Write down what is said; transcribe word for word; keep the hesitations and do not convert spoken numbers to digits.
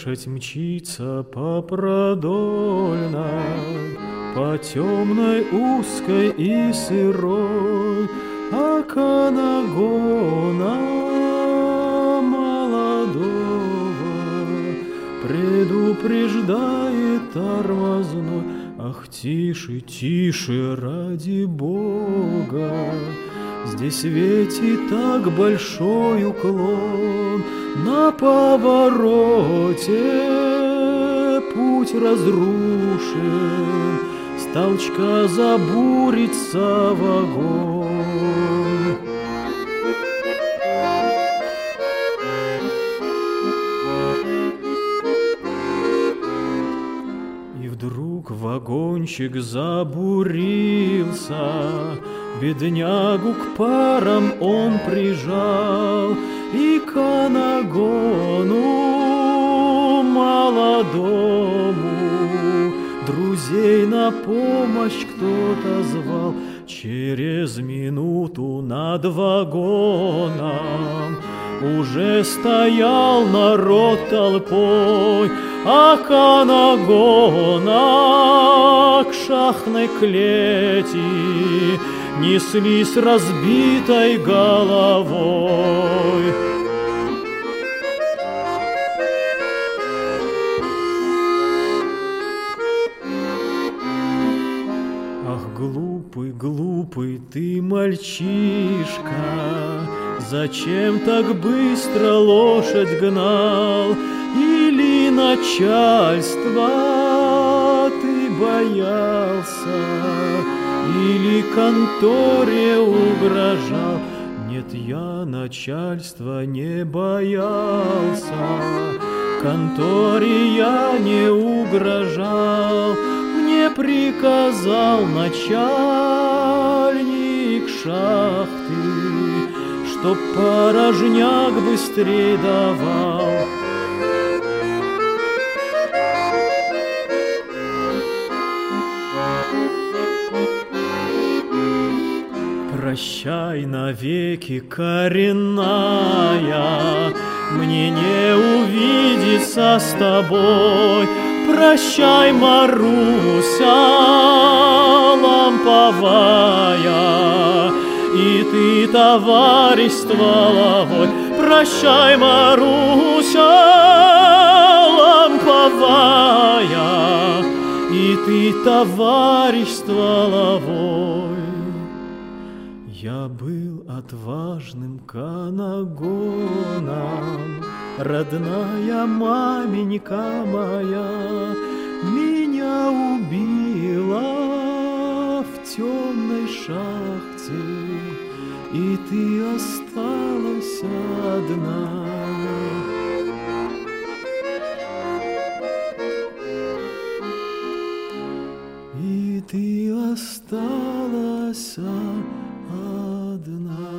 лошадь мчится по продольной, по темной, узкой и сырой, а канагона молодого предупреждает тормозной: ах, тише, тише, ради Бога, здесь ведь и так большой уклон, на повороте путь разрушен, с толчка забурится вагон. И вдруг вагончик забурился, беднягу к парам он прижал, и канагону молодому друзей на помощь кто-то звал. Через минуту над вагоном уже стоял народ толпой, а канагона к шахтной клети несли с разбитой головой. Ах, глупый, глупый ты мальчишка, зачем так быстро лошадь гнал? Или начальства ты боялся, или конторе угрожал? Нет, я начальства не боялся, конторе я не угрожал. Мне приказал начальник шахты, чтоб порожняк быстрей давал. Прощай навеки, коренная, мне не увидеться с тобой. Прощай, Маруся ламповая, и ты, товарищ стволовой. Прощай, Маруся ламповая, и ты, товарищ стволовой. Я был отважным канагоном, родная маменька моя меня убила в темной шахте, и ты осталась одна. И ты осталась одна.